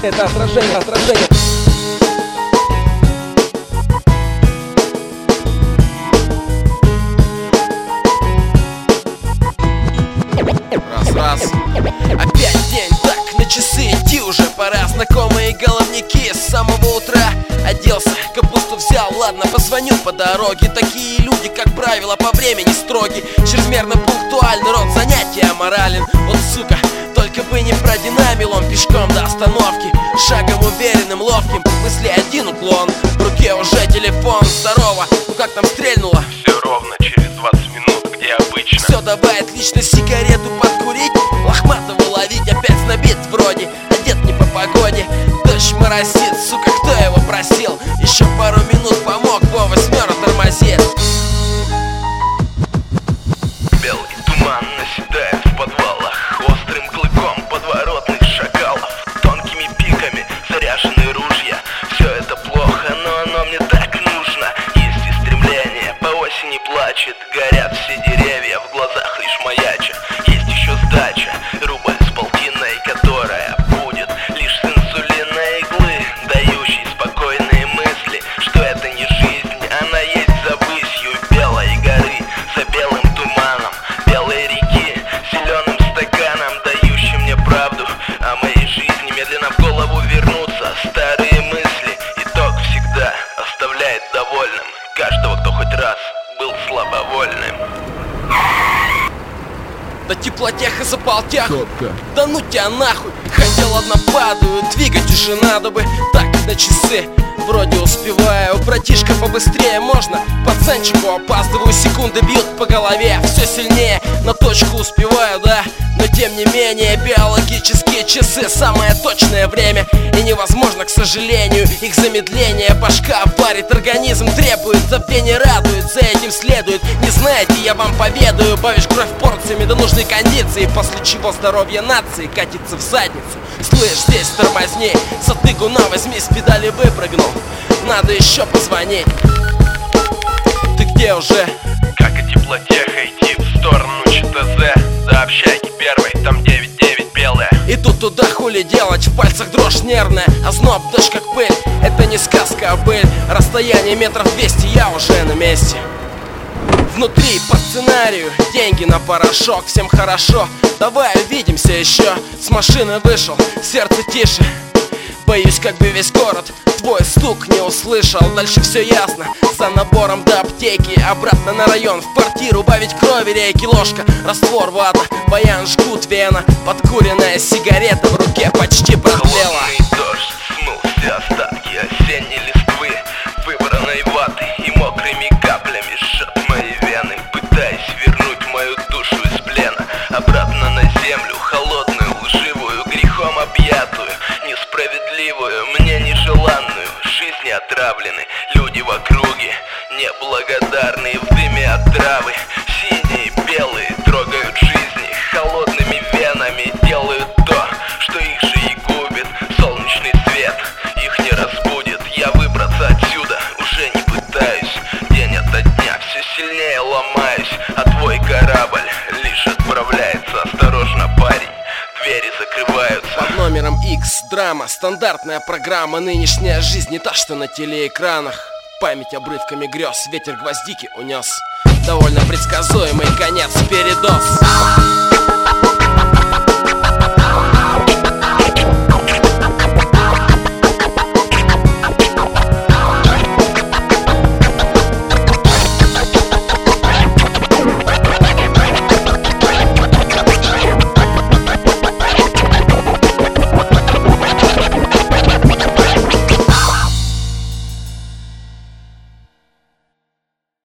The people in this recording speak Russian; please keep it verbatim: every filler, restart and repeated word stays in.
Это отражение, отражение. Раз, раз. Опять день, так, на часы идти уже пора. Знакомые головники с самого утра. Оделся, капусту взял, ладно, позвоню по дороге. Такие люди, как правило, по времени строги. Чрезмерно пунктуальный род занятия аморален. Вот сука, только бы не продинамил он пешком до остановки. Шагом уверенным, ловким, в мысли один уклон. В руке уже телефон, здорово, ну как там стрельнуло? Все ровно через двадцать минут, где обычно. Все, давай, отлично, сигарету подкурить. Лохматого ловить, опять набит вроде. Одет не по погоде, дождь моросит, сука, кто его просил? Еще пару минут помог, Вова восьмера тормозит. Белый туман наседает в подвалах острым клыком подворотных шакалов. Тонкими пиками заряжены ружья. Все это плохо, но оно мне так нужно. Есть и стремление, по осени плачет. Горят все деревья, в глазах лишь маячат. Есть еще сдача, рубль с полтиной, которая будет лишь с инсулина иглы, дающей спокойные мысли, что это не жизнь, она есть за высью белой горы, за белым туманом белой реки, зеленым стаканом, дающим мне правду о моей жизни. Медленно в голову вернутся старые мысли. Итог всегда оставляет довольным каждого, кто хоть раз был слабовольным. Да теплотеха заполтях, да ну тебя нахуй. Хотел, ладно, падаю, двигать уже надо бы. Так, на часы, вроде успеваю. Братишка, побыстрее можно? Пацанчику опаздываю, секунды бьют по голове. Все сильнее, на точку успеваю, да. Но тем не менее, биологические часы самое точное время. И невозможно, к сожалению, их замедление. Башка варит, организм требует, забвение радует, за этим следует. Не знаете, я вам поведаю, бавишь кровь порциями до нужной кондиции, после чего здоровье нации катится в задницу. Слышь, здесь тормозни, затыгу на возьми, с педали выпрыгнул. Надо еще позвонить. Ты где уже? Как и теплотеха идти в сторону ЧТЗ. До общаги первой, там девять девять белая. Иду туда, хули делать, в пальцах дрожь нервная, озноб, дождь как пыль. Это не сказка, а быль. Расстояние метров двести, я уже на месте. Внутри по сценарию, деньги на порошок, всем хорошо. Давай увидимся еще. С машины вышел, сердце тише. Боюсь, как бы весь город твой стук не услышал. Дальше все ясно, за набором до аптеки. Обратно на район, в квартиру, бавить крови, рейки, ложка, раствор, вата, баян, жгут, вена. Подкуренная сигарета в руке почти протлела. Холодный дождь смыл все остатки осенней листвы, выбранной ваты и мокрыми каплями жжет мои вены, пытаясь вернуть мою душу из плена обратно на землю, холодную, лживую, грехом объятую, несправедливую, мне нежеланную. Жизни отравлены, люди в округе неблагодарные, в дыме от травы. Синие, белые трогают жизни холодными венами, делают то, что их же и губит. Солнечный свет их не разбудит. Я выбраться отсюда уже не пытаюсь. День ото дня все сильнее ломаюсь, а твой корабль лишь отправляется. Осторожно, парень, двери закрываются. Под номером X драма, стандартная программа. Нынешняя жизнь не та, что на телеэкранах. Память обрывками грез, ветер гвоздики унес. Довольно предсказуемый конец, передоз.